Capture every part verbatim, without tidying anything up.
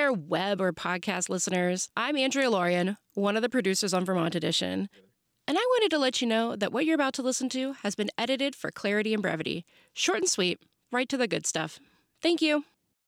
there, web or podcast listeners. I'm Andrea Lorian, one of the producers on Vermont Edition. And I wanted to let you know that what you're about to listen to has been edited for clarity and brevity. Short and sweet, right to the good stuff. Thank you.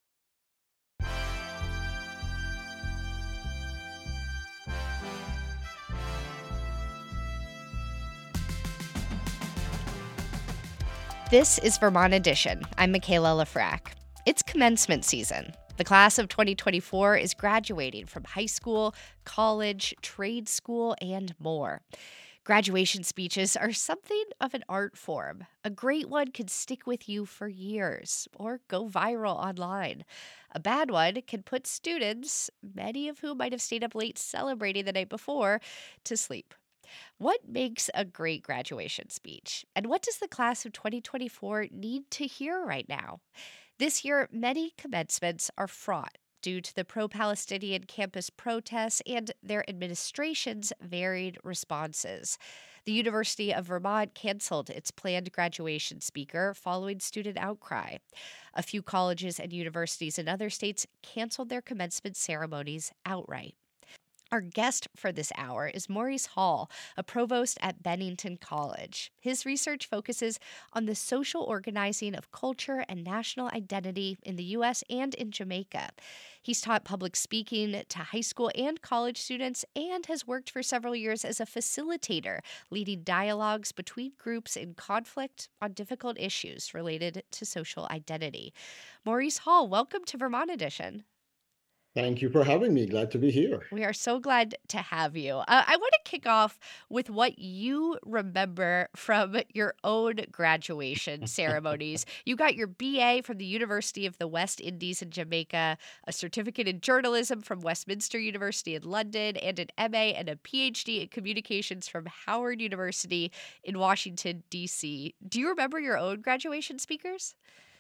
This is Vermont Edition. I'm Michaela Lafrac. It's commencement season. The class of twenty twenty-four is graduating from high school, college, trade school, and more. Graduation speeches are something of an art form. A great one could stick with you for years or go viral online. A bad one can put students, many of whom might have stayed up late celebrating the night before, to sleep. What makes a great graduation speech? And what does the class of twenty twenty-four need to hear right now? This year, many commencements are fraught due to the pro-Palestinian campus protests and their administration's varied responses. The University of Vermont canceled its planned graduation speaker following student outcry. A few colleges and universities in other states canceled their commencement ceremonies outright. Our guest for this hour is Maurice Hall, a provost at Bennington College. His research focuses on the social organizing of culture and national identity in the U S and in Jamaica. He's taught public speaking to high school and college students and has worked for several years as a facilitator, leading dialogues between groups in conflict on difficult issues related to social identity. Maurice Hall, welcome to Vermont Edition. Thank you for having me. Glad to be here. We are so glad to have you. Uh, I want to kick off with what you remember from your own graduation ceremonies. You got your B A from the University of the West Indies in Jamaica, a certificate in journalism from Westminster University in London, and an M A and a P H D in communications from Howard University in Washington, D C. Do you remember your own graduation speakers?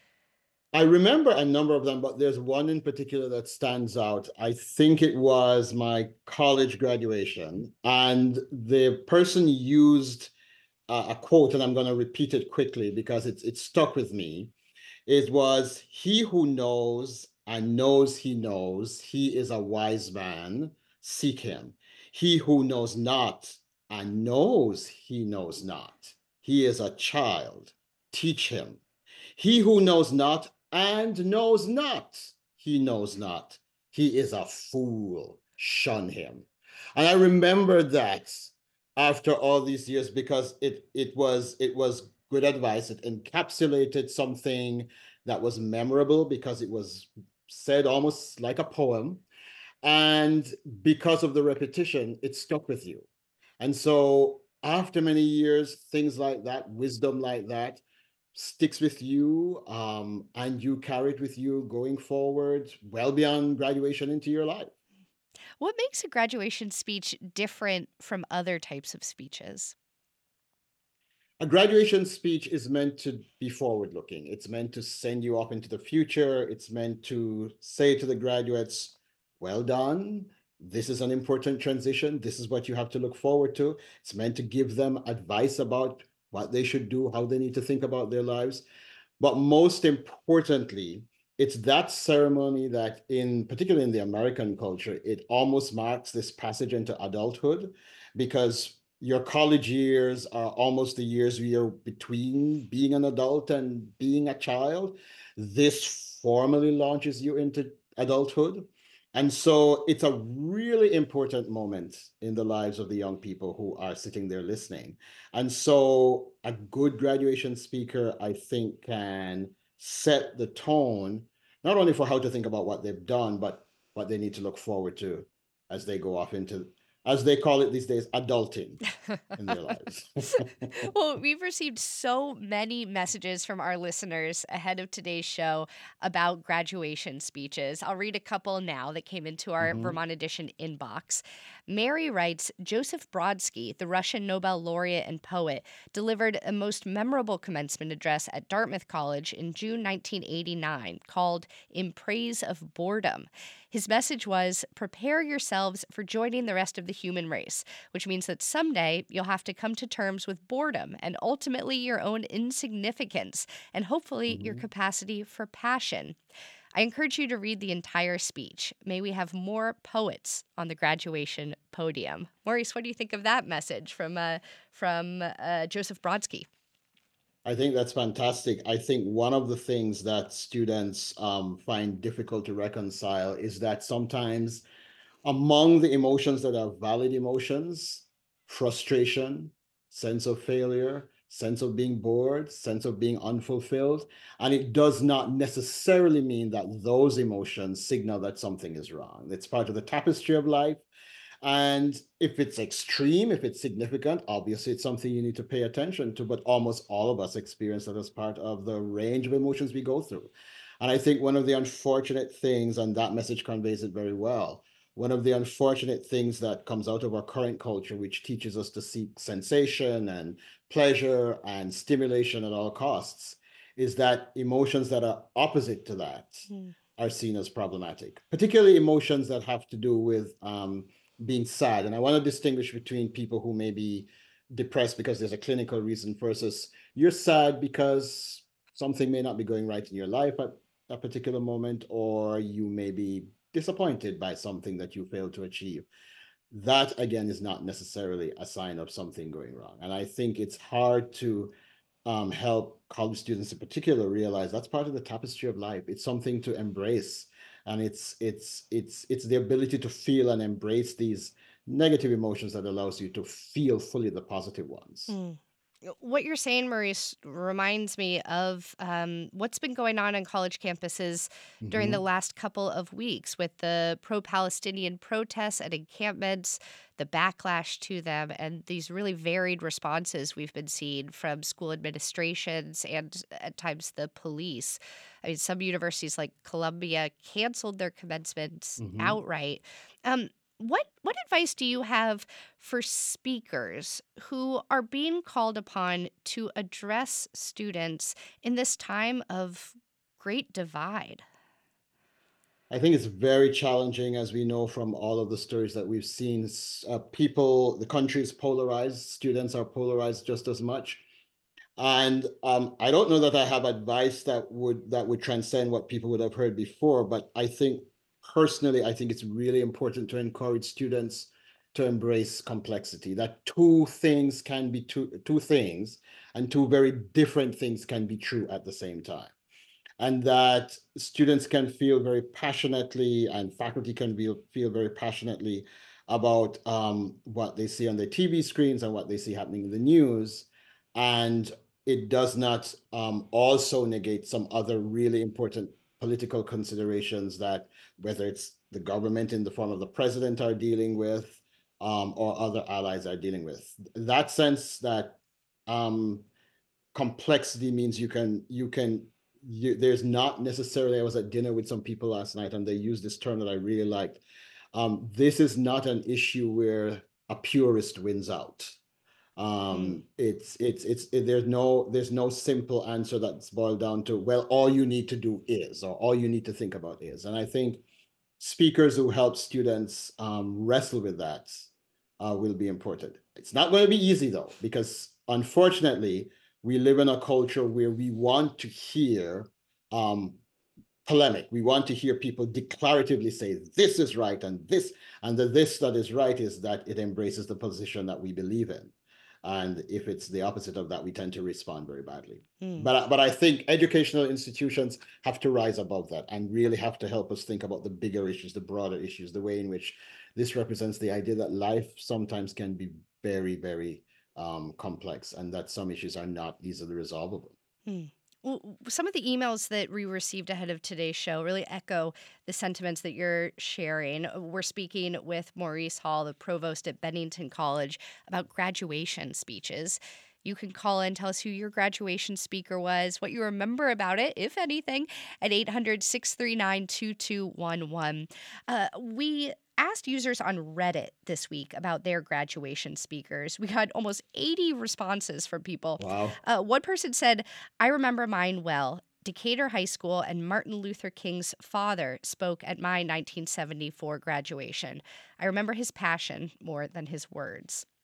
I remember a number of them, but there's one in particular that stands out. I think it was my college graduation, and the person used uh, a quote, and I'm going to repeat it quickly because it's it stuck with me. It was, "He who knows and knows he knows, he is a wise man, seek him. He who knows not and knows he knows not, he is a child, teach him. He who knows not and knows not, he knows not, he is a fool, shun him." And I remember that after all these years because it it was it was good advice. It encapsulated something that was memorable because it was said almost like a poem. And because of the repetition, it stuck with you. And so after many years, things like that, wisdom like that, sticks with you, um, and you carry it with you going forward, well beyond graduation into your life. What makes a graduation speech different from other types of speeches? A graduation speech is meant to be forward-looking. It's meant to send you off into the future. It's meant to say to the graduates, well done. This is an important transition. This is what you have to look forward to. It's meant to give them advice about what they should do, how they need to think about their lives. But most importantly, it's that ceremony that, in particularly in the American culture, it almost marks this passage into adulthood, because your college years are almost the years where you're between being an adult and being a child. This formally launches you into adulthood. And so it's a really important moment in the lives of the young people who are sitting there listening. And so a good graduation speaker, I think, can set the tone, not only for how to think about what they've done, but what they need to look forward to as they go off into, as they call it these days, adulting in their lives. Well, we've received so many messages from our listeners ahead of today's show about graduation speeches. I'll read a couple now that came into our Mhm. Vermont Edition inbox. Mary writes, Joseph Brodsky, the Russian Nobel laureate and poet, delivered a most memorable commencement address at Dartmouth College in June nineteen eighty-nine called In Praise of Boredom. His message was, prepare yourselves for joining the rest of the human race, which means that someday you'll have to come to terms with boredom and ultimately your own insignificance and hopefully your Mhm. capacity for passion. I encourage you to read the entire speech. May we have more poets on the graduation podium. Maurice, what do you think of that message from uh, from uh, Joseph Brodsky? I think that's fantastic. I think one of the things that students um, find difficult to reconcile is that sometimes among the emotions that are valid emotions, frustration, sense of failure, sense of being bored, sense of being unfulfilled, and it does not necessarily mean that those emotions signal that something is wrong. It's part of the tapestry of life. And if it's extreme, if it's significant, obviously it's something you need to pay attention to, but almost all of us experience that as part of the range of emotions we go through. And I think one of the unfortunate things, and that message conveys it very well, one of the unfortunate things that comes out of our current culture, which teaches us to seek sensation and pleasure and stimulation at all costs, is that emotions that are opposite to that mm. are seen as problematic, particularly emotions that have to do with um, being sad. And I want to distinguish between people who may be depressed because there's a clinical reason versus you're sad because something may not be going right in your life at a particular moment, or you may be disappointed by something that you failed to achieve. That, again, is not necessarily a sign of something going wrong. And I think it's hard to um, help college students in particular realize that's part of the tapestry of life. It's something to embrace. And it's it's it's it's the ability to feel and embrace these negative emotions that allows you to feel fully the positive ones. Mm. What you're saying, Maurice, reminds me of um, what's been going on on college campuses mm-hmm. during the last couple of weeks with the pro-Palestinian protests and encampments, the backlash to them, and these really varied responses we've been seeing from school administrations and at times the police. I mean, some universities like Columbia canceled their commencements mm-hmm. outright. Um, What what advice do you have for speakers who are being called upon to address students in this time of great divide? I think it's very challenging, as we know from all of the stories that we've seen. Uh, people, the country is polarized. Students are polarized just as much. And um, I don't know that I have advice that would that would transcend what people would have heard before, but I think personally, I think it's really important to encourage students to embrace complexity, that two things can be two, two things and two very different things can be true at the same time. And that students can feel very passionately and faculty can feel, feel very passionately about um, what they see on their T V screens and what they see happening in the news. And it does not um, also negate some other really important political considerations that whether it's the government in the form of the president are dealing with um, or other allies are dealing with. That sense that um, complexity means you can, you can, you, there's not necessarily, I was at dinner with some people last night and they used this term that I really liked. Um, this is not an issue where a purist wins out. Um, mm. it's, it's, it's, it, there's no, there's no simple answer that's boiled down to, well, all you need to do is, or all you need to think about is. And I think speakers who help students um, wrestle with that uh, will be important. It's not going to be easy though, because unfortunately, we live in a culture where we want to hear um, polemic. We want to hear people declaratively say, this is right, and this, and the this that is right is that it embraces the position that we believe in. And if it's the opposite of that, we tend to respond very badly. Mm. But, but I think educational institutions have to rise above that and really have to help us think about the bigger issues, the broader issues, the way in which this represents the idea that life sometimes can be very, very um, complex and that some issues are not easily resolvable. Mm. Well, some of the emails that we received ahead of today's show really echo the sentiments that you're sharing. We're speaking with Maurice Hall, the provost at Bennington College, about graduation speeches. You can call in, tell us who your graduation speaker was, what you remember about it, if anything, at eight hundred, six three nine, two two one one. Uh, we asked users on Reddit this week about their graduation speakers. We got almost eighty responses from people. Wow. Uh, one person said, I remember mine well. Decatur High School and Martin Luther King's father spoke at my nineteen seventy-four graduation. I remember his passion more than his words.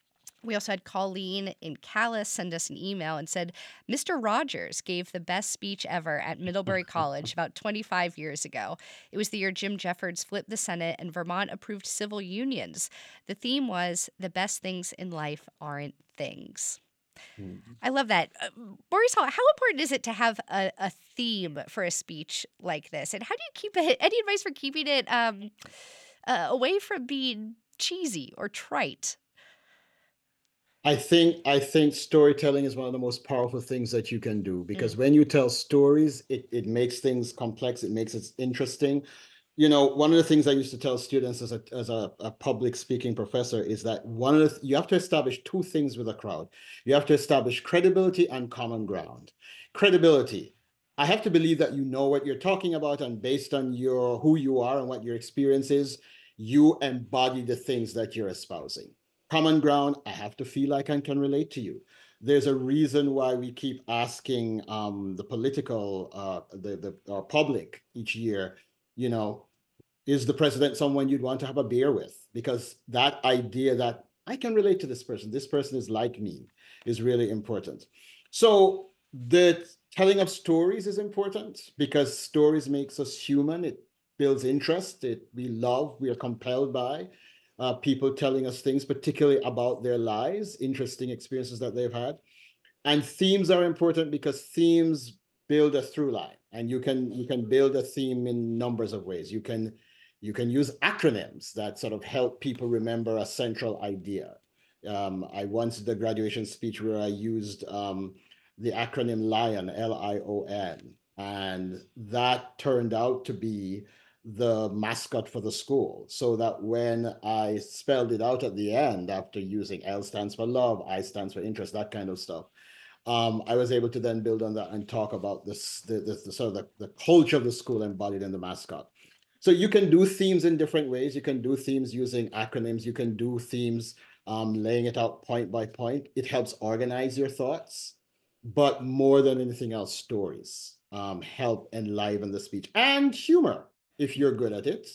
We also had Colleen in Calais send us an email and said, Mister Rogers gave the best speech ever at Middlebury College about twenty-five years ago. It was the year Jim Jeffords flipped the Senate and Vermont approved civil unions. The theme was, the best things in life aren't things. Mm-hmm. I love that. Uh, Maurice Hall, how important is it to have a, a theme for a speech like this? And how do you keep it? Any advice for keeping it um, uh, away from being cheesy or trite? I think I think storytelling is one of the most powerful things that you can do, because mm. when you tell stories, it, it makes things complex, it makes it interesting. You know, one of the things I used to tell students as a as a, a public speaking professor is that one of the, you have to establish two things with a crowd. You have to establish credibility and common ground. Credibility. I have to believe that you know what you're talking about, and based on your who you are and what your experience is, you embody the things that you're espousing. Common ground, I have to feel like I can relate to you. There's a reason why we keep asking um, the political, uh, the, the uh, public each year, you know, is the president someone you'd want to have a beer with? Because that idea that I can relate to this person, this person is like me, is really important. So the telling of stories is important, because stories makes us human. It builds interest. It we love, we are compelled by. Uh, people telling us things, particularly about their lives, interesting experiences that they've had. And themes are important because themes build a through line, and you can you can build a theme in numbers of ways. You can you can use acronyms that sort of help people remember a central idea. Um, I once did a graduation speech where I used um, the acronym LION, L I O N, and that turned out to be the mascot for the school, so that when I spelled it out at the end, after using L stands for love, I stands for interest, that kind of stuff, um, I was able to then build on that and talk about this, the, the, the sort of the, the culture of the school embodied in the mascot. So you can do themes in different ways. You can do themes using acronyms. You can do themes um, laying it out point by point. It helps organize your thoughts, but more than anything else, stories um, help enliven the speech, and humor, if you're good at it.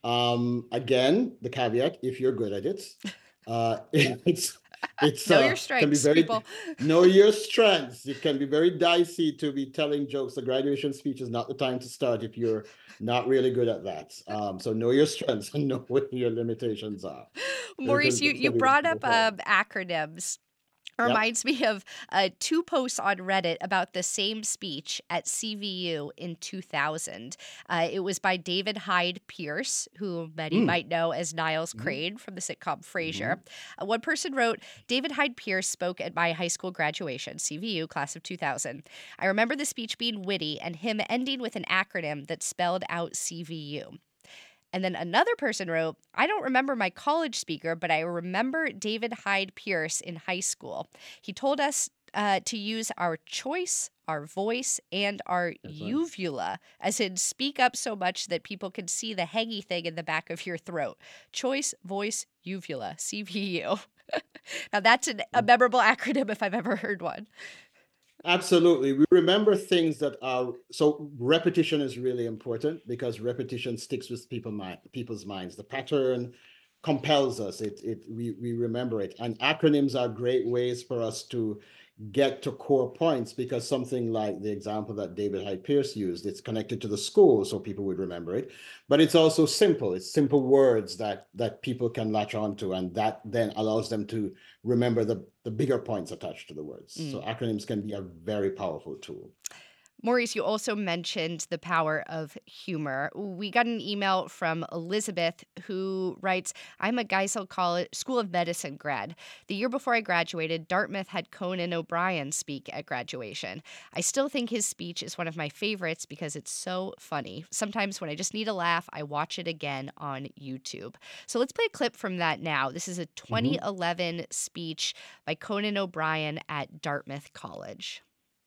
Um, again, the caveat, if you're good at it, uh, it's, it's, know uh, your strengths, can be very, people. Know your strengths. It can be very dicey to be telling jokes. The graduation speech is not the time to start if you're not really good at that. Um, so know your strengths and know what your limitations are. Maurice, you, you brought up um, acronyms. Reminds yep. me of uh, two posts on Reddit about the same speech at C V U in two thousand. Uh, it was by David Hyde Pierce, who many mm. might know as Niles mm. Crane from the sitcom Frasier. Mm-hmm. Uh, one person wrote, David Hyde Pierce spoke at my high school graduation, C V U, class of two thousand. I remember the speech being witty and him ending with an acronym that spelled out C V U. And then another person wrote, I don't remember my college speaker, but I remember David Hyde Pierce in high school. He told us uh, to use our choice, our voice, and our That's uvula, right. as in speak up so much that people can see the hangy thing in the back of your throat. Choice, voice, uvula, C V U. Now that's an, a memorable acronym if I've ever heard one. Absolutely. We remember things that are, so repetition is really important, because repetition sticks with people mind, people's minds. The pattern compels us. It, it, we, we remember it. And acronyms are great ways for us to get to core points, because something like the example that David Hyde Pierce used, it's connected to the school, so people would remember it. But it's also simple. It's simple words that that people can latch onto, and that then allows them to remember the, the bigger points attached to the words. Mm. So acronyms can be a very powerful tool. Maurice, you also mentioned the power of humor. We got an email from Elizabeth who writes, I'm a Geisel College School of Medicine grad. The year before I graduated, Dartmouth had Conan O'Brien speak at graduation. I still think his speech is one of my favorites because it's so funny. Sometimes when I just need a laugh, I watch it again on YouTube. So let's play a clip from that now. This is a twenty eleven mm-hmm. speech by Conan O'Brien at Dartmouth College.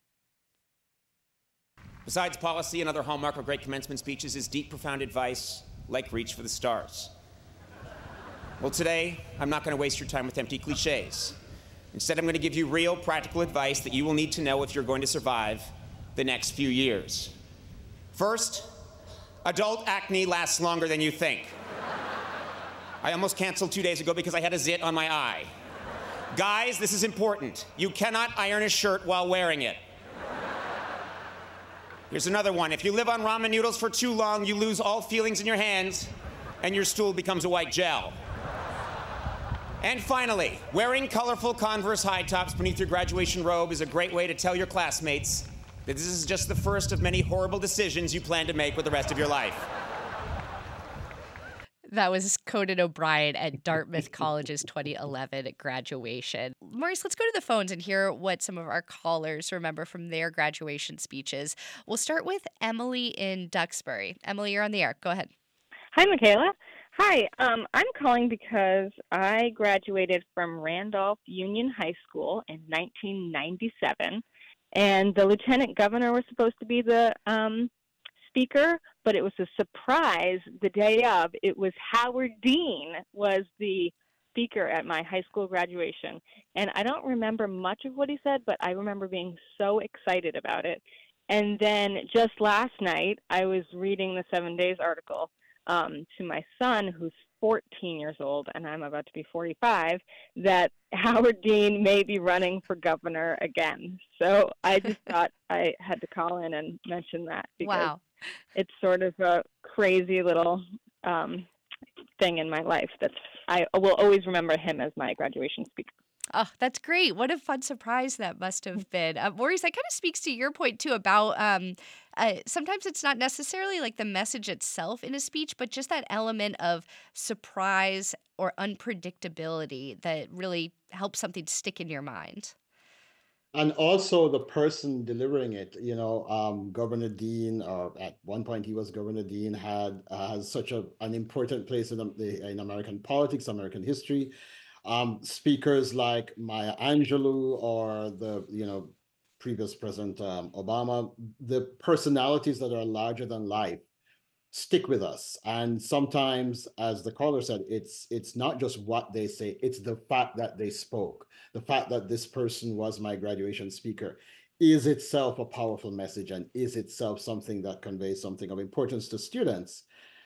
Besides policy, another hallmark of great commencement speeches is deep, profound advice, like reach for the stars. Well, today, I'm not going to waste your time with empty cliches. Instead, I'm going to give you real, practical advice that you will need to know if you're going to survive the next few years. First, adult acne lasts longer than you think. I almost canceled two days ago because I had a zit on my eye. Guys, this is important. You cannot iron a shirt while wearing it. Here's another one. If you live on ramen noodles for too long, you lose all feelings in your hands, and your stool becomes a white gel. And finally, wearing colorful Converse high tops beneath your graduation robe is a great way to tell your classmates that this is just the first of many horrible decisions you plan to make with the rest of your life. That was Conan O'Brien at Dartmouth College's twenty eleven graduation. Maurice, let's go to the phones and hear what some of our callers remember from their graduation speeches. We'll start with Emily in Duxbury. Emily, you're on the air. Go ahead. Hi, Michaela. Hi, um, I'm calling because I graduated from Randolph Union High School in nineteen ninety-seven, and the lieutenant governor was supposed to be the um, speaker, but it was a surprise the day of. It was Howard Dean was the speaker at my high school graduation, and I don't remember much of what he said, but I remember being so excited about it. And then just last night, I was reading the Seven Days article um, to my son, who's fourteen years old, and I'm about to be forty-five, that Howard Dean may be running for governor again. So I just thought I had to call in and mention that, because Wow. it's sort of a crazy little um, thing in my life that I will always remember him as my graduation speaker. Oh, that's great. What a fun surprise that must have been. Uh, Maurice, that kind of speaks to your point, too, about um, uh, sometimes it's not necessarily like the message itself in a speech, but just that element of surprise or unpredictability that really helps something stick in your mind. And also the person delivering it, you know, um, Governor Dean, or at one point he was Governor Dean, had uh, has such a an important place in, the, in American politics, American history. Um, speakers like Maya Angelou or the, you know, previous President um, Obama, the personalities that are larger than life stick with us. And sometimes, as the caller said, it's it's not just what they say, it's the fact that they spoke. The fact that this person was my graduation speaker is itself a powerful message, and is itself something that conveys something of importance to students.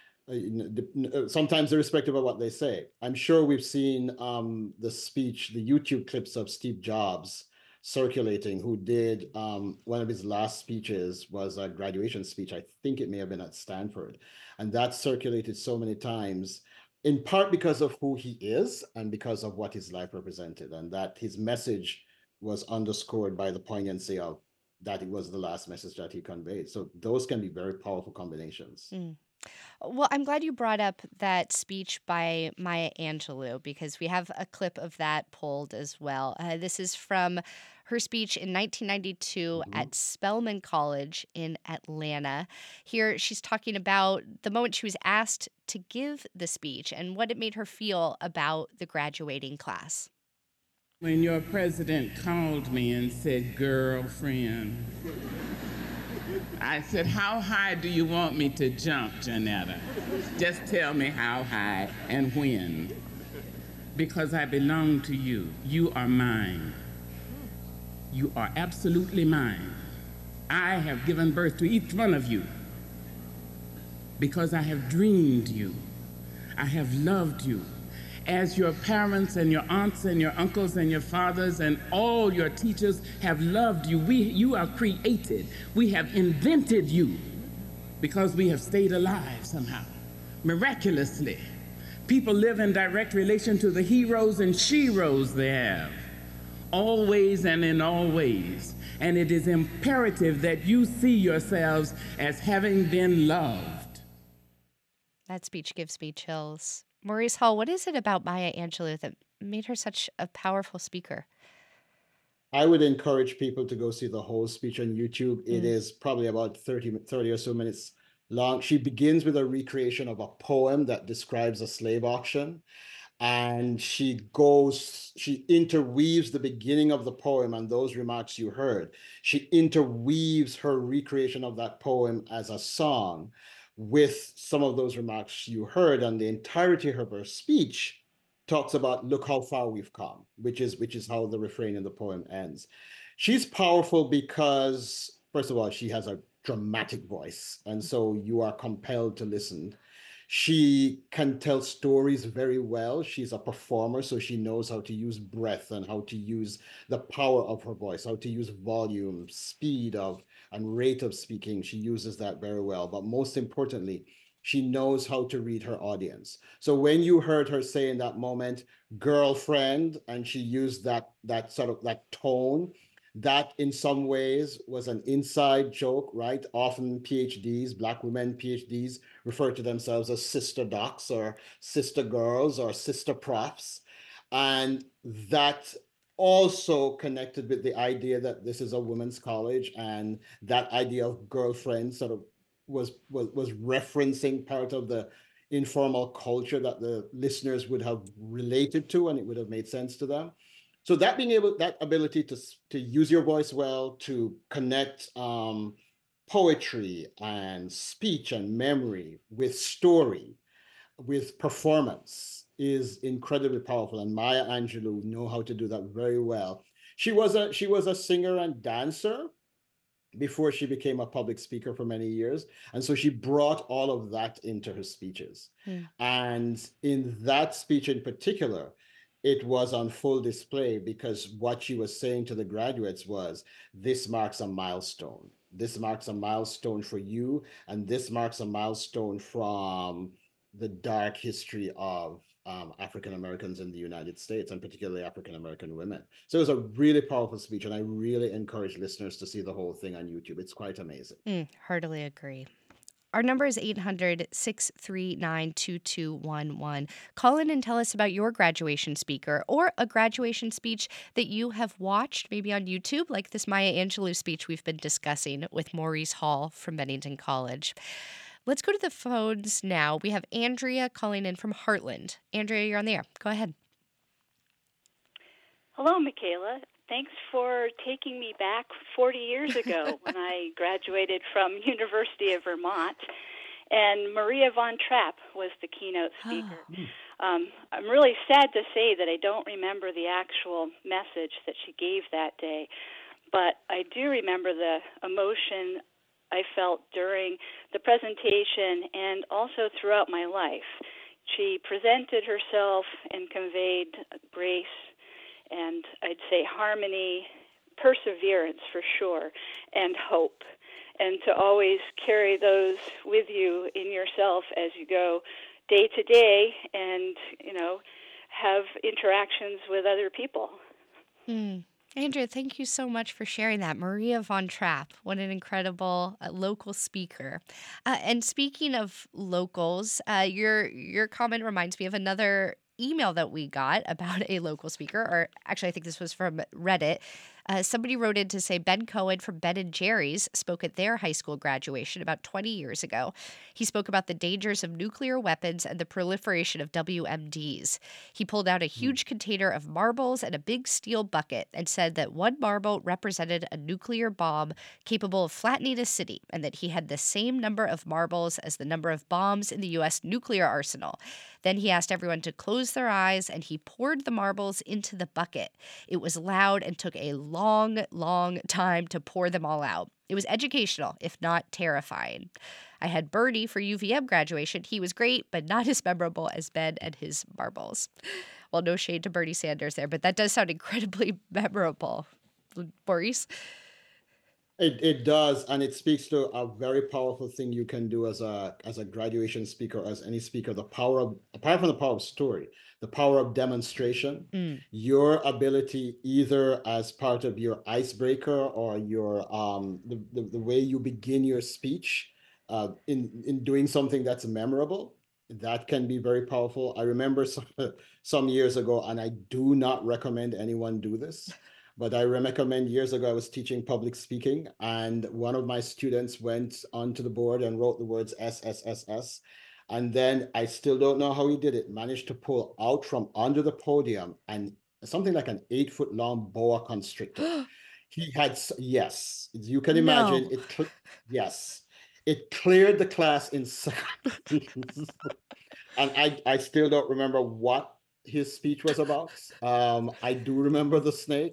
Uh, sometimes irrespective of what they say. I'm sure we've seen um, the speech, the YouTube clips of Steve Jobs circulating, who did um, one of his last speeches was a graduation speech. I think it may have been at Stanford. And that circulated so many times, in part because of who he is and because of what his life represented, and that his message was underscored by the poignancy of that it was the last message that he conveyed. So those can be very powerful combinations. Mm. Well, I'm glad you brought up that speech by Maya Angelou, because we have a clip of that pulled as well. Uh, this is from her speech in nineteen ninety-two mm-hmm. at Spelman College in Atlanta. Here, she's talking about the moment she was asked to give the speech and what it made her feel about the graduating class. When your president called me and said, "Girlfriend," I said, "How high do you want me to jump, Janetta? Just tell me how high and when. Because I belong to you. You are mine. You are absolutely mine. I have given birth to each one of you because I have dreamed you. I have loved you. As your parents and your aunts and your uncles and your fathers and all your teachers have loved you. We, you are created. We have invented you because we have stayed alive somehow, miraculously. People live in direct relation to the heroes and sheroes they have, always and in all ways. And it is imperative that you see yourselves as having been loved. That speech gives me chills. Maurice Hall, what is it about Maya Angelou that made her such a powerful speaker? I would encourage people to go see the whole speech on YouTube. Mm. It is probably about thirty, thirty or so minutes long. She begins with a recreation of a poem that describes a slave auction. And she goes, she interweaves the beginning of the poem and those remarks you heard. She interweaves her recreation of that poem as a song with some of those remarks you heard, and the entirety of her speech talks about, look how far we've come, which is which is how the refrain in the poem ends. She's powerful because, first of all, she has a dramatic voice, and so you are compelled to listen. She can tell stories very well. She's a performer, so she knows how to use breath and how to use the power of her voice, how to use volume, speed of, and rate of speaking. She uses that very well. But most importantly, she knows how to read her audience. So when you heard her say in that moment, girlfriend, and she used that that sort of that tone, that in some ways was an inside joke, right? Often PhDs, Black women PhDs, refer to themselves as sister docs or sister girls or sister profs. And that also connected with the idea that this is a women's college, and that idea of girlfriend sort of was was, was referencing part of the informal culture that the listeners would have related to, and it would have made sense to them. So that being able, that ability to to use your voice well, to connect um, poetry and speech and memory with story, with performance, is incredibly powerful. And Maya Angelou know how to do that very well. She was a she was a singer and dancer before she became a public speaker for many years. And so she brought all of that into her speeches. Mm. And in that speech in particular, it was on full display, because what she was saying to the graduates was, this marks a milestone. This marks a milestone for you, and this marks a milestone from the dark history of um, African Americans in the United States, and particularly African American women. So it was a really powerful speech, and I really encourage listeners to see the whole thing on YouTube. It's quite amazing. Mm, heartily agree. Our number is eight hundred, six three nine, two two one one. Call in and tell us about your graduation speaker or a graduation speech that you have watched, maybe on YouTube, like this Maya Angelou speech we've been discussing with Maurice Hall from Bennington College. Let's go to the phones now. We have Andrea calling in from Heartland. Andrea, you're on the air. Go ahead. Hello, Michaela. Thanks for taking me back forty years ago when I graduated from University of Vermont, and Maria von Trapp was the keynote speaker. Um, I'm really sad to say that I don't remember the actual message that she gave that day, but I do remember the emotion I felt during the presentation and also throughout my life. She presented herself and conveyed grace, and I'd say harmony, perseverance for sure, and hope. And to always carry those with you in yourself as you go day to day and, you know, have interactions with other people. Mm. Andrea, thank you so much for sharing that. Maria von Trapp, what an incredible uh, local speaker. Uh, and speaking of locals, uh, your your comment reminds me of another email that we got about a local speaker, or actually I think this was from Reddit. Uh, somebody wrote in to say Ben Cohen from Ben and Jerry's spoke at their high school graduation about twenty years ago. He spoke about the dangers of nuclear weapons and the proliferation of W M Ds. He pulled out a huge container of marbles and a big steel bucket and said that one marble represented a nuclear bomb capable of flattening a city, and that he had the same number of marbles as the number of bombs in the U S nuclear arsenal. Then he asked everyone to close their eyes, and he poured the marbles into the bucket. It was loud and took a long, long time to pour them all out. It was educational, if not terrifying. I had Bernie for U V M graduation. He was great, but not as memorable as Ben and his marbles. Well, no shade to Bernie Sanders there, but that does sound incredibly memorable. Maurice? It it does, and it speaks to a very powerful thing you can do as a as a graduation speaker, as any speaker. The power of, apart from the power of story, the power of demonstration, Mm. your ability either as part of your icebreaker or your um the, the, the way you begin your speech, uh, in in doing something that's memorable. That can be very powerful. I remember some, some years ago, and I do not recommend anyone do this. But I recommend years ago, I was teaching public speaking, and one of my students went onto the board and wrote the words S S S S. And then I still don't know how he did it, managed to pull out from under the podium and something like an eight foot long boa constrictor. He had, yes, you can imagine No. it. cl- Yes, it cleared the class in seconds. And I, I still don't remember what his speech was about. Um, I do remember the snake.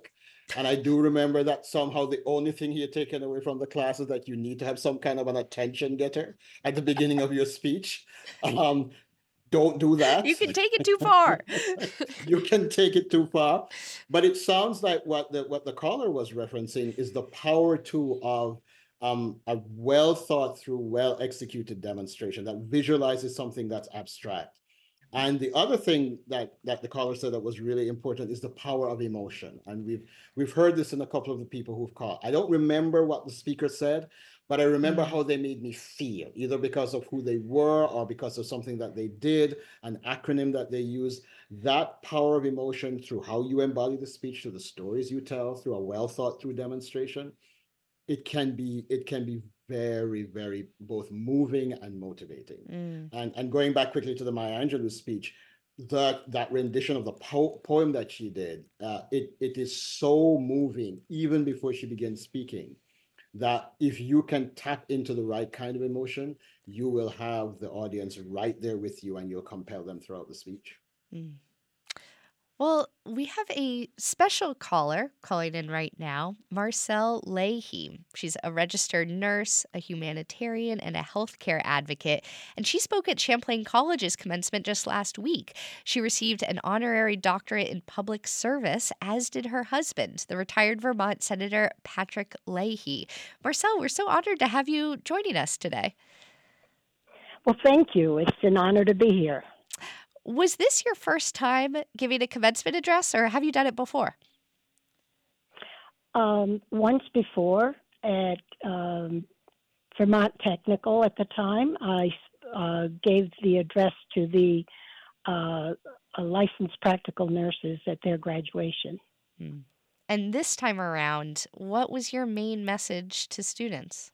And I do remember that somehow the only thing he had taken away from the class is that you need to have some kind of an attention getter at the beginning of your speech. Um, don't do that. You can take it too far. You can take it too far. But it sounds like what the what the caller was referencing is the power too of um, a well thought through, well executed demonstration that visualizes something that's abstract. And the other thing that that the caller said that was really important is the power of emotion. And we've we've heard this in a couple of the people who've called. I don't remember what the speaker said, but I remember how they made me feel, either because of who they were or because of something that they did, an acronym that they used. That power of emotion through how you embody the speech, through the stories you tell, through a well thought through demonstration, it can be it can be very, very both moving and motivating. Mm. And and going back quickly to the Maya Angelou speech, that that rendition of the po- poem that she did, uh, it it is so moving even before she begins speaking, that if you can tap into the right kind of emotion, you will have the audience right there with you and you'll compel them throughout the speech. Mm. Well, we have a special caller calling in right now, Marcelle Leahy. She's a registered nurse, a humanitarian, and a healthcare advocate, and she spoke at Champlain College's commencement just last week. She received an honorary doctorate in public service, as did her husband, the retired Vermont Senator Patrick Leahy. Marcelle, we're so honored to have you joining us today. Well, thank you. It's an honor to be here. Was this your first time giving a commencement address, or have you done it before? Um, once before at um, Vermont Technical at the time, I uh, gave the address to the uh, licensed practical nurses at their graduation. Hmm. And this time around, what was your main message to students?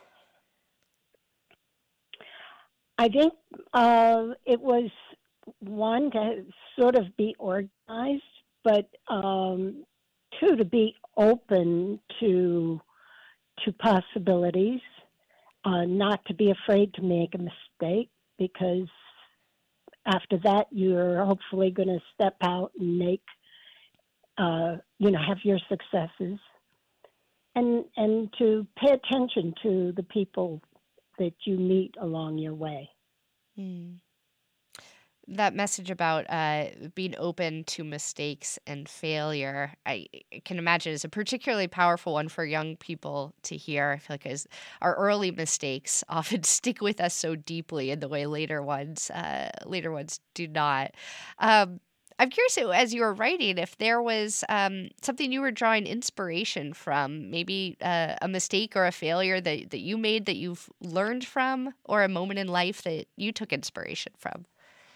I think uh, it was one, to sort of be organized, but um, two, to be open to to possibilities, uh, not to be afraid to make a mistake, because after that you're hopefully going to step out and make, uh, you know, have your successes, and and to pay attention to the people that you meet along your way. Hmm. That message about uh, being open to mistakes and failure, I can imagine is a particularly powerful one for young people to hear. I feel like as our early mistakes often stick with us so deeply in the way later ones, uh, later ones do not. Um, I'm curious, as you were writing, if there was um, something you were drawing inspiration from, maybe uh, a mistake or a failure that, that you made that you've learned from, or a moment in life that you took inspiration from.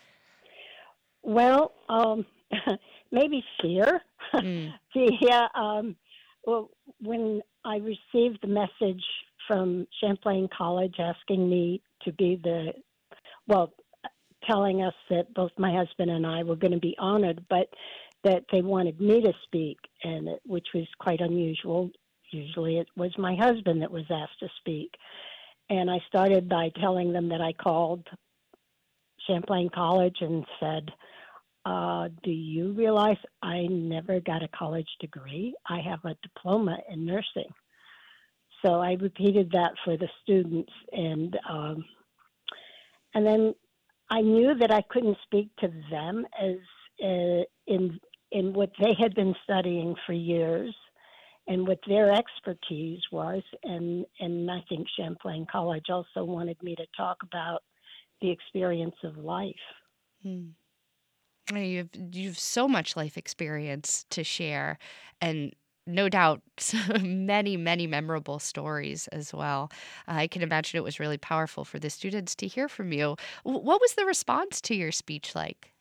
Well, um, maybe fear. Mm. yeah. Um, well, when I received the message from Champlain College asking me to be the, well, telling us that both my husband and I were going to be honored, but that they wanted me to speak, and it, which was quite unusual. Usually it was my husband that was asked to speak. And I started by telling them that I called Champlain College and said, uh, do you realize I never got a college degree? I have a diploma in nursing. So I repeated that for the students, and um, and then I knew that I couldn't speak to them as uh, in in what they had been studying for years and what their expertise was, and and I think Champlain College also wanted me to talk about the experience of life. Hmm. You've you've so much life experience to share, and no doubt many, many memorable stories as well. Uh, I can imagine it was really powerful for the students to hear from you. W- What was the response to your speech like?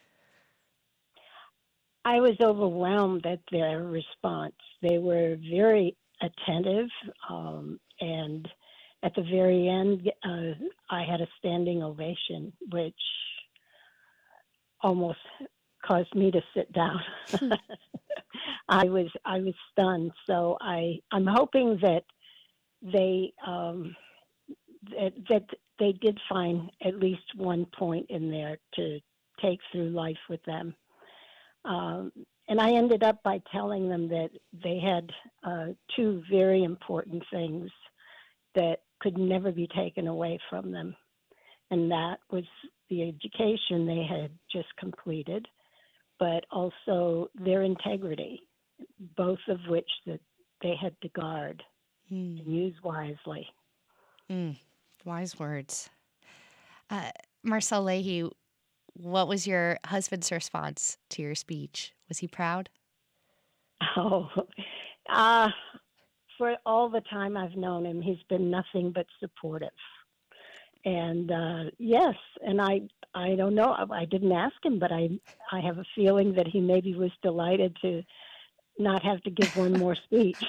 I was overwhelmed at their response. They were very attentive, um, and at the very end, uh, I had a standing ovation, which almost caused me to sit down. I was I was stunned. So I I'm hoping that they um, that that they did find at least one point in there to take through life with them. Um, and I ended up by telling them that they had uh, two very important things that could never be taken away from them. And that was the education they had just completed, but also their integrity, both of which that they had to guard Mm. and use wisely. Mm. Wise words. Uh, Marcel Leahy, what was your husband's response to your speech? Was he proud? Oh, uh, for all the time I've known him, he's been nothing but supportive. And uh, yes, and I I don't know, I didn't ask him, but I I have a feeling that he maybe was delighted to not have to give one more speech.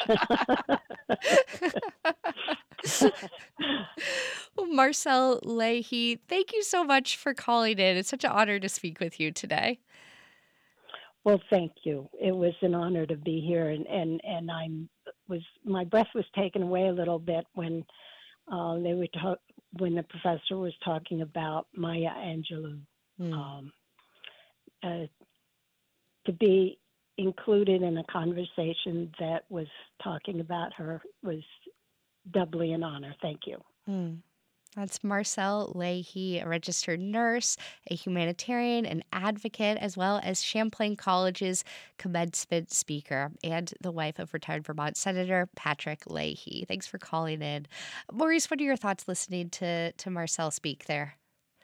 Well, Marcel Leahy, thank you so much for calling in. It's such an honor to speak with you today. Well, thank you. It was an honor to be here, and and and I'm was my breath was taken away a little bit when uh, they were ta- when the professor was talking about Maya Angelou. Mm. Um, uh, to be included in a conversation that was talking about her was doubly an honor. Thank you. Mm. That's Marcel Leahy, a registered nurse, a humanitarian, an advocate, as well as Champlain College's commencement speaker and the wife of retired Vermont Senator Patrick Leahy. Thanks for calling in. Maurice, what are your thoughts listening to, to Marcel speak there?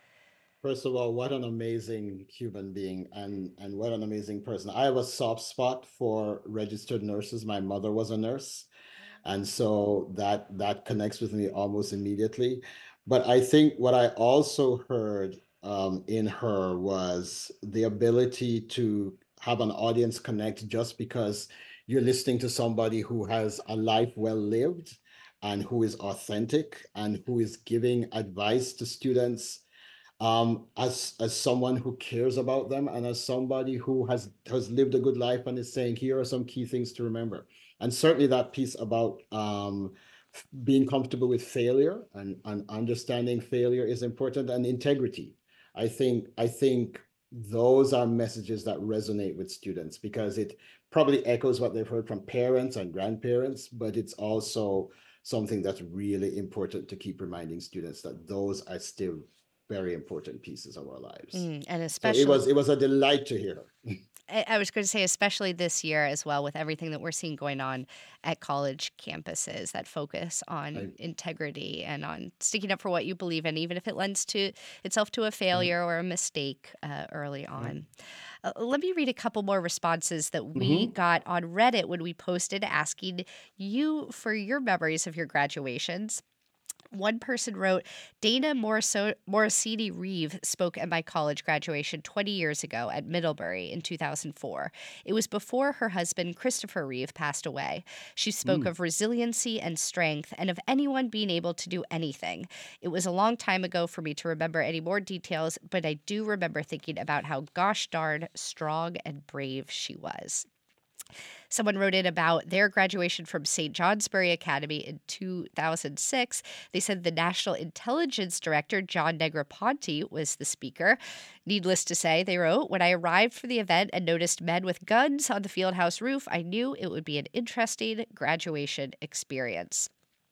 First of all, what an amazing human being and, and what an amazing person. I have a soft spot for registered nurses. My mother was a nurse. And so that that connects with me almost immediately. But I think what I also heard um, in her was the ability to have an audience connect just because you're listening to somebody who has a life well lived and who is authentic and who is giving advice to students um, as as someone who cares about them and as somebody who has has lived a good life and is saying, here are some key things to remember. And certainly that piece about um, being comfortable with failure and, and understanding failure is important, and integrity. I think I think those are messages that resonate with students because it probably echoes what they've heard from parents and grandparents, but it's also something that's really important to keep reminding students that those are still very important pieces of our lives. Mm, and So especially, it was it was a delight to hear her. I I was going to say, especially this year as well, with everything that we're seeing going on at college campuses that focus on Right. integrity and on sticking up for what you believe in, even if it lends to itself to a failure or a mistake uh, early on. Uh, let me read a couple more responses that we Mhm. got on Reddit when we posted asking you for your memories of your graduations. One person wrote, Dana Morriso- Morosini Reeve spoke at my college graduation twenty years ago at Middlebury in two thousand four. It was before her husband, Christopher Reeve, passed away. She spoke Mm. of resiliency and strength and of anyone being able to do anything. It was a long time ago for me to remember any more details, but I do remember thinking about how gosh darn strong and brave she was. Someone wrote in about their graduation from Saint Johnsbury Academy in two thousand six. They said the National Intelligence Director, John Negroponte, was the speaker. Needless to say, they wrote, when I arrived for the event and noticed men with guns on the fieldhouse roof, I knew it would be an interesting graduation experience.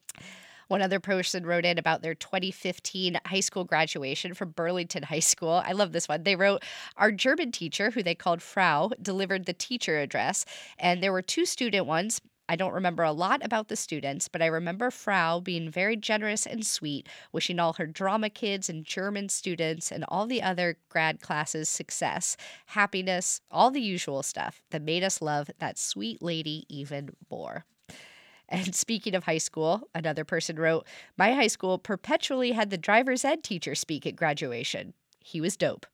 One other person wrote in about their twenty fifteen high school graduation from Burlington High School. I love this one. They wrote, our German teacher, who they called Frau, delivered the teacher address, and there were two student ones. I don't remember a lot about the students, but I remember Frau being very generous and sweet, wishing all her drama kids and German students and all the other grad classes success, happiness, all the usual stuff that made us love that sweet lady even more. And speaking of high school, another person wrote, my high school perpetually had the driver's ed teacher speak at graduation. He was dope.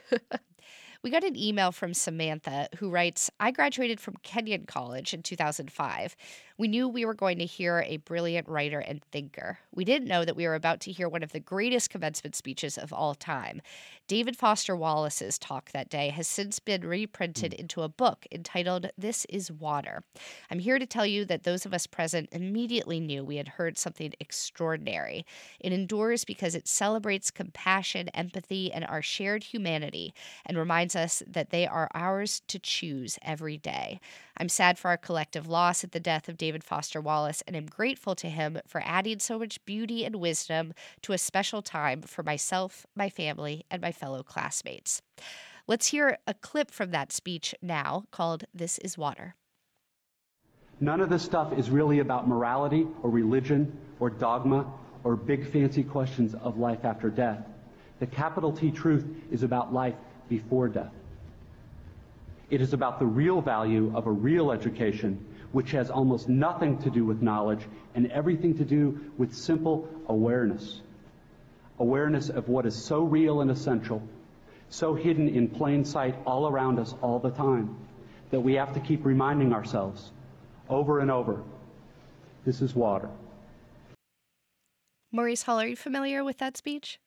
We got an email from Samantha who writes, I graduated from Kenyon College in two thousand five. We knew we were going to hear a brilliant writer and thinker. We didn't know that we were about to hear one of the greatest commencement speeches of all time. David Foster Wallace's talk that day has since been reprinted into a book entitled This is Water. I'm here to tell you that those of us present immediately knew we had heard something extraordinary. It endures because it celebrates compassion, empathy, and our shared humanity, and reminds us that they are ours to choose every day. I'm sad for our collective loss at the death of David Foster Wallace, and am grateful to him for adding so much beauty and wisdom to a special time for myself, my family, and my fellow classmates. Let's hear a clip from that speech now called This is Water. None of this stuff is really about morality or religion or dogma or big fancy questions of life after death. The capital T truth is about life before death. It is about the real value of a real education, which has almost nothing to do with knowledge and everything to do with simple awareness. Awareness of what is so real and essential, so hidden in plain sight all around us all the time, that we have to keep reminding ourselves over and over, this is water. Maurice Hall, are you familiar with that speech?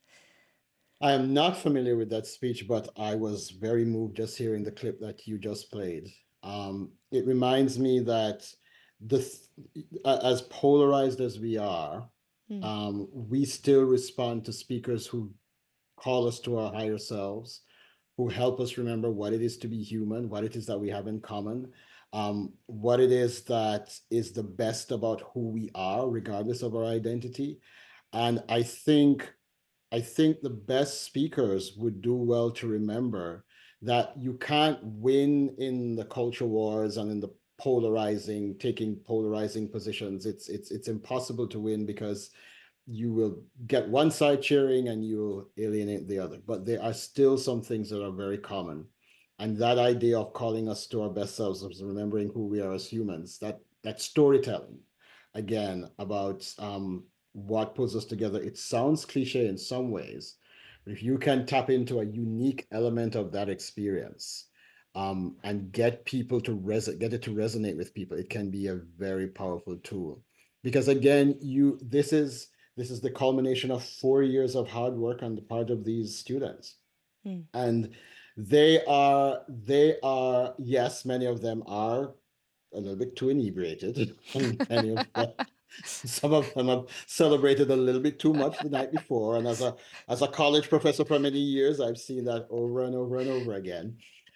I am not familiar with that speech, but I was very moved just hearing the clip that you just played. Um, it reminds me that the th- as polarized as we are, mm. um, we still respond to speakers who call us to our higher selves, who help us remember what it is to be human, what it is that we have in common, um, what it is that is the best about who we are, regardless of our identity. And I think I think the best speakers would do well to remember that you can't win in the culture wars and in the polarizing, taking polarizing positions. It's it's it's impossible to win because you will get one side cheering and you will alienate the other. But there are still some things that are very common. And that idea of calling us to our best selves, of remembering who we are as humans, that that storytelling, again, about um, what pulls us together. It sounds cliche in some ways, but if you can tap into a unique element of that experience um, and get people to res- get it to resonate with people, it can be a very powerful tool. Because again, you this is this is the culmination of four years of hard work on the part of these students, mm. and they are they are yes, many of them are a little bit too inebriated. Many of them. Some of them have celebrated a little bit too much the night before. And as a as a college professor for many years, I've seen that over and over and over again.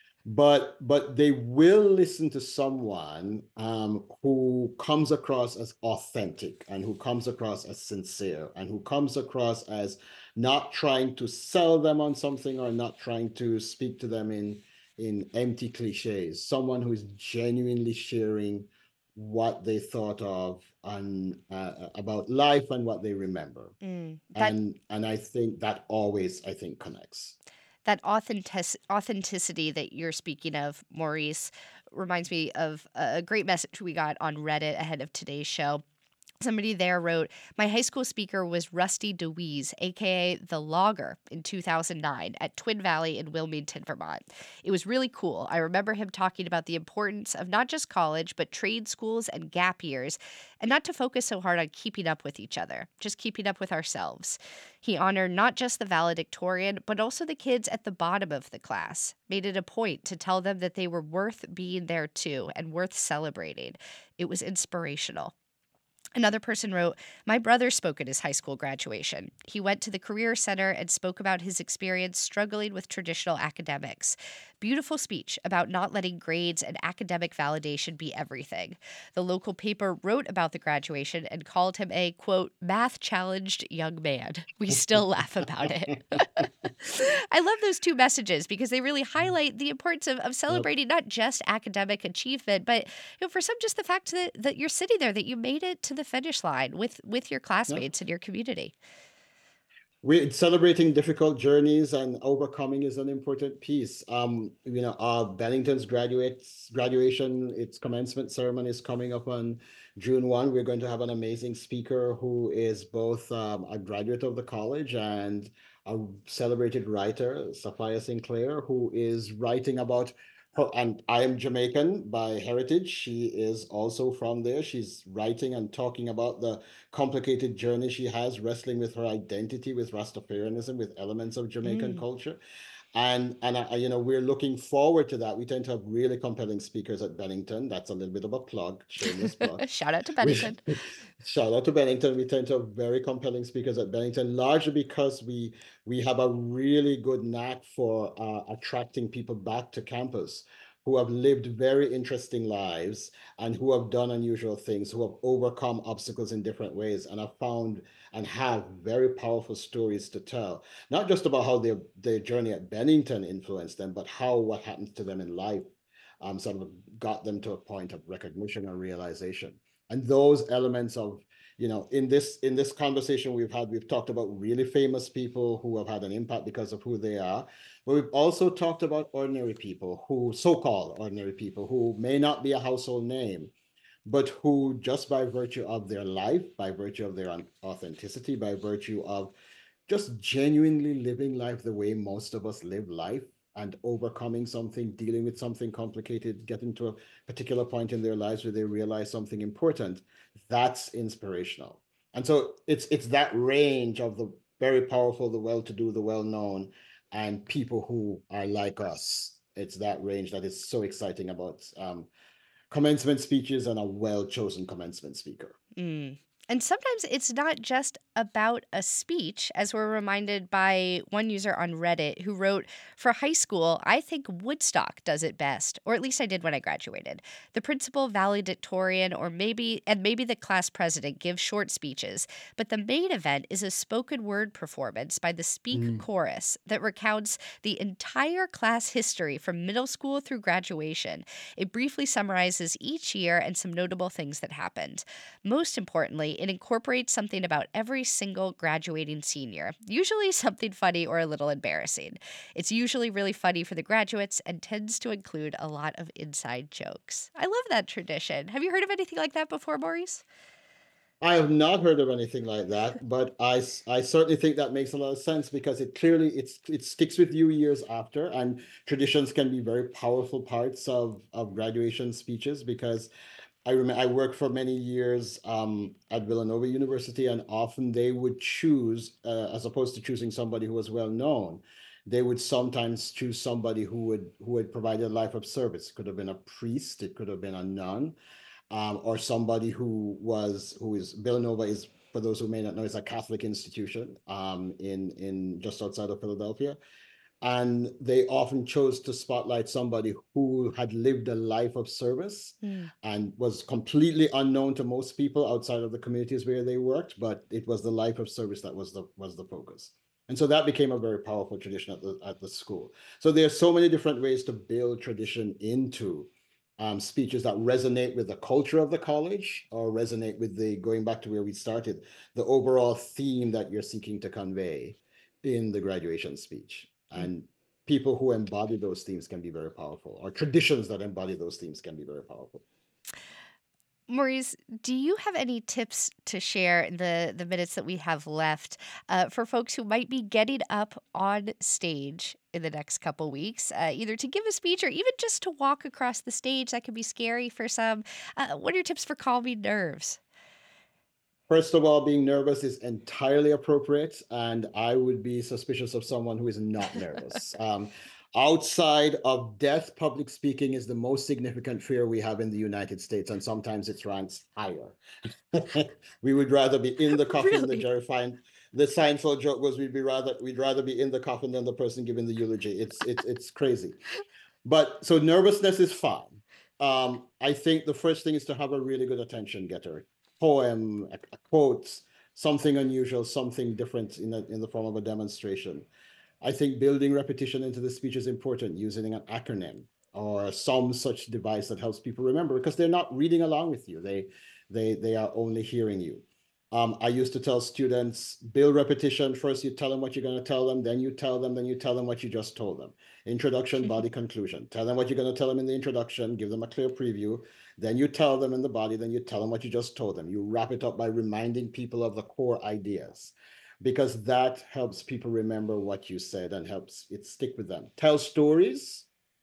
But but they will listen to someone um, who comes across as authentic and who comes across as sincere and who comes across as not trying to sell them on something or not trying to speak to them in in empty cliches. Someone who is genuinely sharing what they thought of and uh, about life and what they remember. Mm, that, and and I think that always, I think, connects. That authentic- authenticity that you're speaking of, Maurice, reminds me of a great message we got on Reddit ahead of today's show. Somebody there wrote, my high school speaker was Rusty DeWeese, a k a. The Logger, in two thousand nine at Twin Valley in Wilmington, Vermont. It was really cool. I remember him talking about the importance of not just college, but trade schools and gap years, and not to focus so hard on keeping up with each other, just keeping up with ourselves. He honored not just the valedictorian, but also the kids at the bottom of the class, made it a point to tell them that they were worth being there too and worth celebrating. It was inspirational. Another person wrote, my brother spoke at his high school graduation. He went to the Career Center and spoke about his experience struggling with traditional academics. Beautiful speech about not letting grades and academic validation be everything. The local paper wrote about the graduation and called him a, quote, math-challenged young man. We still laugh about it. I love those two messages because they really highlight the importance of, of celebrating not just academic achievement, but you know, for some, just the fact that, that you're sitting there, that you made it to the finish line with, with your classmates yeah. and your community. We're celebrating difficult journeys and overcoming is an important piece. Um, you know, uh, Bennington's graduates graduation, its commencement ceremony is coming up on June first. We're going to have an amazing speaker who is both um, a graduate of the college and a celebrated writer, Sophia Sinclair, who is writing about her, and I am Jamaican by heritage. She is also from there. She's writing and talking about the complicated journey she has wrestling with her identity, with Rastafarianism, with elements of Jamaican Mm. culture. And and I, you know, we're looking forward to that. We tend to have really compelling speakers at Bennington. That's a little bit of a plug, shameless plug. Shout out to We, Bennington. shout out to Bennington. We tend to have very compelling speakers at Bennington, largely because we we have a really good knack for uh, attracting people back to campus who have lived very interesting lives and who have done unusual things, who have overcome obstacles in different ways, and have found and have very powerful stories to tell. Not just about how their their journey at Bennington influenced them, but how what happens to them in life um, sort of got them to a point of recognition or realization. And those elements of, you know, in this in this conversation we've had, we've talked about really famous people who have had an impact because of who they are. But we've also talked about ordinary people who, so-called ordinary people who may not be a household name, but who just by virtue of their life, by virtue of their authenticity, by virtue of just genuinely living life the way most of us live life and overcoming something, dealing with something complicated, getting to a particular point in their lives where they realize something important, that's inspirational. And so it's it's that range of the very powerful, the well-to-do, the well-known, and people who are like us. It's that range that is so exciting about um, commencement speeches and a well-chosen commencement speaker. Mm. And sometimes it's not just about a speech, as we're reminded by one user on Reddit who wrote, "For high school, I think Woodstock does it best, or at least I did when I graduated. The principal valedictorian or maybe and maybe the class president give short speeches, but the main event is a spoken word performance by the Speak Mm. Chorus that recounts the entire class history from middle school through graduation. It briefly summarizes each year and some notable things that happened. Most importantly, it incorporates something about every single graduating senior, usually something funny or a little embarrassing. It's usually really funny for the graduates and tends to include a lot of inside jokes." I love that tradition. Have you heard of anything like that before, Maurice? I have not heard of anything like that, but I, s- I certainly think that makes a lot of sense because it clearly it's it sticks with you years after, and traditions can be very powerful parts of of graduation speeches because I remember I worked for many years um, at Villanova University, and often they would choose, uh, as opposed to choosing somebody who was well known, they would sometimes choose somebody who would who had provided a life of service. It could have been a priest, it could have been a nun, um, or somebody who was who is Villanova is, for those who may not know, is a Catholic institution um, in in just outside of Philadelphia. And they often chose to spotlight somebody who had lived a life of service Mm. and was completely unknown to most people outside of the communities where they worked, but it was the life of service that was the was the focus. And so that became a very powerful tradition at the at the school. So there are so many different ways to build tradition into um, speeches that resonate with the culture of the college or resonate with the, going back to where we started, the overall theme that you're seeking to convey in the graduation speech. And people who embody those themes can be very powerful, or traditions that embody those themes can be very powerful. Maurice, do you have any tips to share in the, the minutes that we have left uh, for folks who might be getting up on stage in the next couple weeks, uh, either to give a speech or even just to walk across the stage? That can be scary for some. Uh, what are your tips for calming nerves? First of all, being nervous is entirely appropriate, and I would be suspicious of someone who is not nervous. Um, outside of death, public speaking is the most significant fear we have in the United States, and sometimes it ranks higher. We would rather be in the coffin. The Really? Jerry Fein, the Seinfeld joke was we'd be rather we'd rather be in the coffin than the person giving the eulogy. It's it's it's crazy. But so nervousness is fine. Um, I think the first thing is to have a really good attention getter. Poem, a, a quote, something unusual, something different in, a, in the form of a demonstration. I think building repetition into the speech is important, using an acronym or some such device that helps people remember, because they're not reading along with you. They, they, they are only hearing you. Um, I used to tell students, build repetition. First, you tell them what you're going to tell them, then you tell them, then you tell them what you just told them. Introduction, body, conclusion. Tell them what you're going to tell them in the introduction, give them a clear preview. Then you tell them in the body, then you tell them what you just told them. You wrap it up by reminding people of the core ideas, because that helps people remember what you said and helps it stick with them. Tell stories.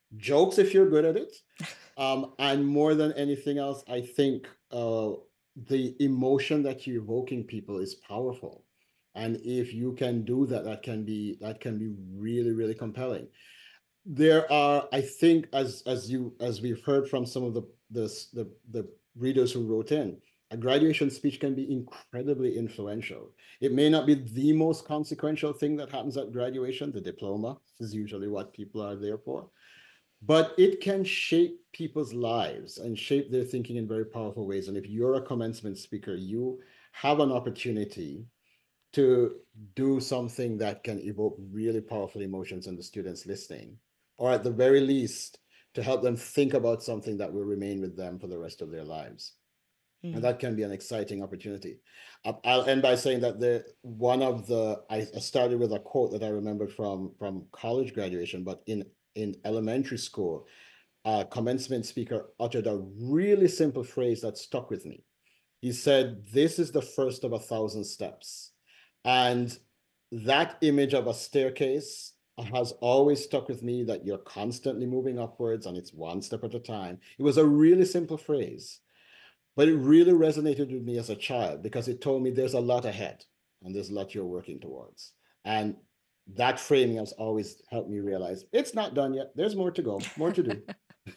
jokes if you're good at it. Um, and more than anything else, I think uh, the emotion that you evoke in people is powerful. And if you can do that, that can be that can be really, really compelling. There are, I think, as as you as we've heard from some of the the the, the readers who wrote in, a graduation speech can be incredibly influential. It may not be the most consequential thing that happens at graduation. The diploma is usually what people are there for, but it can shape people's lives and shape their thinking in very powerful ways. And if you're a commencement speaker, you have an opportunity to do something that can evoke really powerful emotions in the students listening, or at the very least, to help them think about something that will remain with them for the rest of their lives. Mm. And that can be an exciting opportunity. I'll end by saying that the one of the, I started with a quote that I remembered from, from college graduation, but in, in elementary school, a commencement speaker uttered a really simple phrase that stuck with me. He said, "This is the first of a thousand steps." And that image of a staircase has always stuck with me, that you're constantly moving upwards and it's one step at a time. It was a really simple phrase, but it really resonated with me as a child because it told me there's a lot ahead and there's a lot you're working towards. And that framing has always helped me realize it's not done yet. There's more to go, more to do.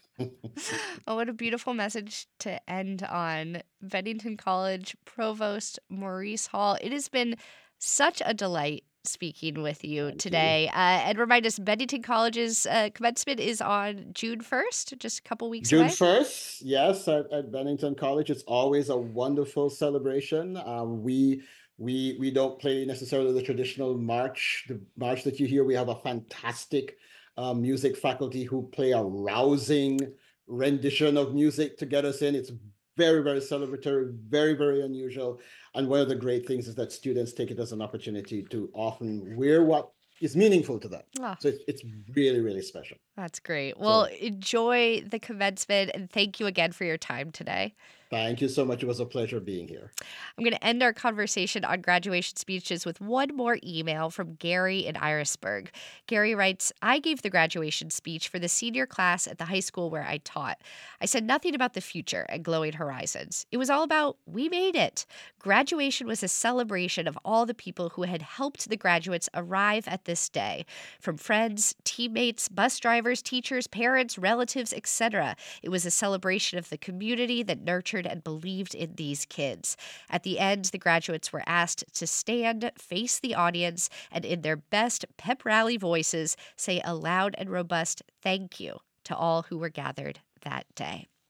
Oh, what a beautiful message to end on. Bennington College Provost Maurice Hall, it has been such a delight speaking with you Thank today. You. Uh, and remind us, Bennington College's uh, commencement is on June first, just a couple weeks June away. June first, yes, at, at Bennington College. It's always a wonderful celebration. Um, we we we don't play necessarily the traditional march, the march that you hear. We have a fantastic uh, music faculty who play a rousing rendition of music to get us in. It's very, very celebratory, very, very unusual. And one of the great things is that students take it as an opportunity to often wear what is meaningful to them. Oh. So it's, it's really, really special. That's great. Well, so, enjoy the commencement, and thank you again for your time today. Thank you so much. It was a pleasure being here. I'm going to end our conversation on graduation speeches with one more email from Gary in Irisburg. Gary writes, "I gave the graduation speech for the senior class at the high school where I taught. I said nothing about the future and glowing horizons. It was all about, we made it. Graduation was a celebration of all the people who had helped the graduates arrive at this day, from friends, teammates, bus drivers, teachers, parents, relatives, et cetera. It was a celebration of the community that nurtured and believed in these kids. At the end, the graduates were asked to stand, face the audience, and in their best pep rally voices, say a loud and robust thank you to all who were gathered that day."